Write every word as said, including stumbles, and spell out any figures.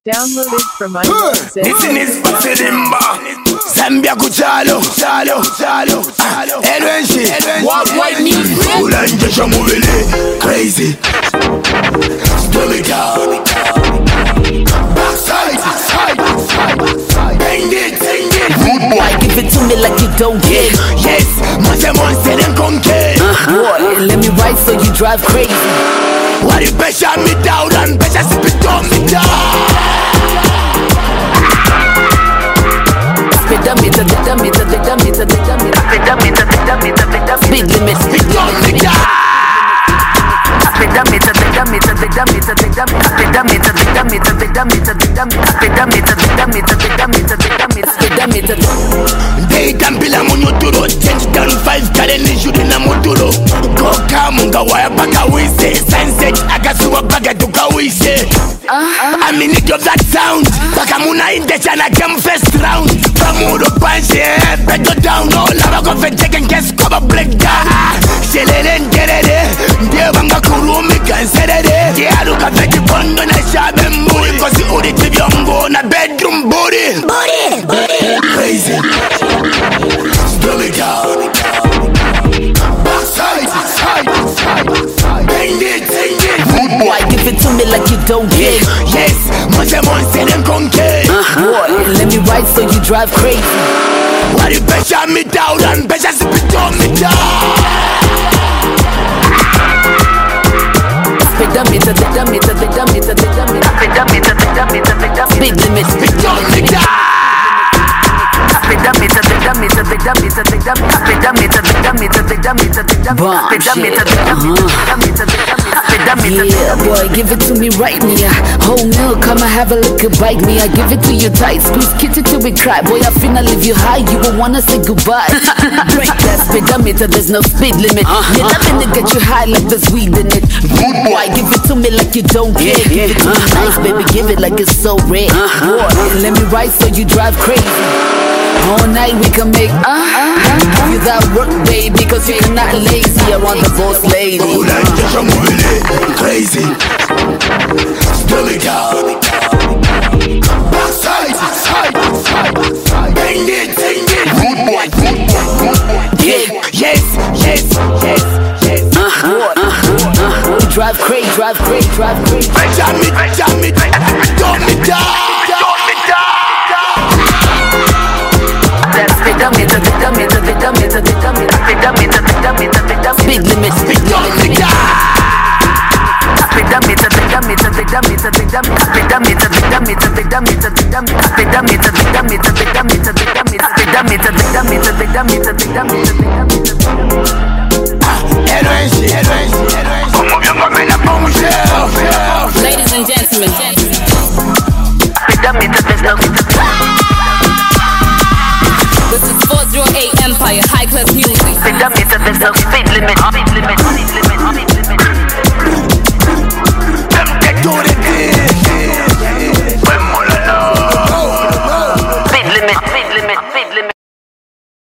Download it from iTunes. Listen is Basilimba Zambia Kuchalo Chalo Chalo Elwenshi What white music Ulanje Shamuvili Crazy Stomika Backside Side Side Bang it Bang it Rude boy, give it to me like you don't get. Yes, Masemon said and conquer. Boy, let me ride so you drive crazy. What if pressure me down and pressure spit on me down? Speed up meter, speed up meter, speed up meter, speed up meter, speed up meter, speed up meter, speed up meter, speed limit, spit on me down. Speed up meter, speed up meter, speed up meter, speed up meter, speed up meter, speed up meter, speed up meter, speed up meter, speed up meter, speed up meter, speed up meter, speed up meter, speed up meter. They can be la munyuturo, change down five kaleni shuri na muturo. Go kamunga waya baka wise, sunset akasuwa baka tuka wise. I mean it of that sound, baka muna indesha na come first round. Pamuro panche, beto down, all lava go fe check and guess cover break down. Shelelen kerere, ndiye banga kurumi kanserere. Kia luka feti bondo na shabe mburi, kosi uri tibiongo na bedroom booty. Booty, booty, crazy. Stomach out. Backside, side, side, side. Bang it, bang it. Rude boy, give it to me like you don't get. Yes, Masemon said and conquer. Boy, let me ride so you drive crazy. What if pressure me down and pressure spit on me down? Speed up meter, speed up meter, speed up meter, speed up meter, speed up meter, speed up meter, speed up meter, speed limit, spit on me down. Speed up meter, speed up meter, speed up meter, speed up meter, speed up meter, speed up meter, speed up meter, speed up meter, speed up meter, speed up meter, speed up meter, speed up meter. Yeah, boy, give it to me right me. Whole milk, come and have a look and bite me. I give it to you tight, squeeze kitty till we cry. Boy, I finna leave you high, you won't wanna say goodbye. Break that speed up meter, there's no speed limit. You're nothing to get you high like there's weed in it. Rude boy, give it to me like you don't care. Give it to me nice, baby, give it like it's so rare. Boy, let me ride so you drive crazy. All night we can make uh, uh, uh, you that work, baby, cause you're not lazy. I want the boss lady. Ulanje Shamuvili Crazy Stomach out. Backside, side, side, side. Bang it, bang it. Rude boy, rude boy, rude boy. Yeah, yes, yes, yes, yes. Uh-huh, uh-huh, uh-huh. Drive crazy, drive crazy, drive crazy. Pressure me, pressure me, don't me down. Speed up meter, speed up meter, speed up meter, speed up meter, speed up meter, speed up meter, speed up meter, speed limit, speed on me down. Speed up meter, speed up meter, speed up meter, speed up meter, speed up meter, speed up meter, speed up meter, speed up meter, speed up meter, speed up meter, speed up meter, speed up meter, speed up meter, speed up meter, speed up meter, speed up meter, speed up meter. Elwenshi, Elwenshi, Elwenshi. Como bien va mena bombshell. Ladies and gentlemen, speed up meter, there's no meter. This is four oh eight Empire, high class music. Speed up meter, there's no speed limit, speed limit, speed limit, speed limit.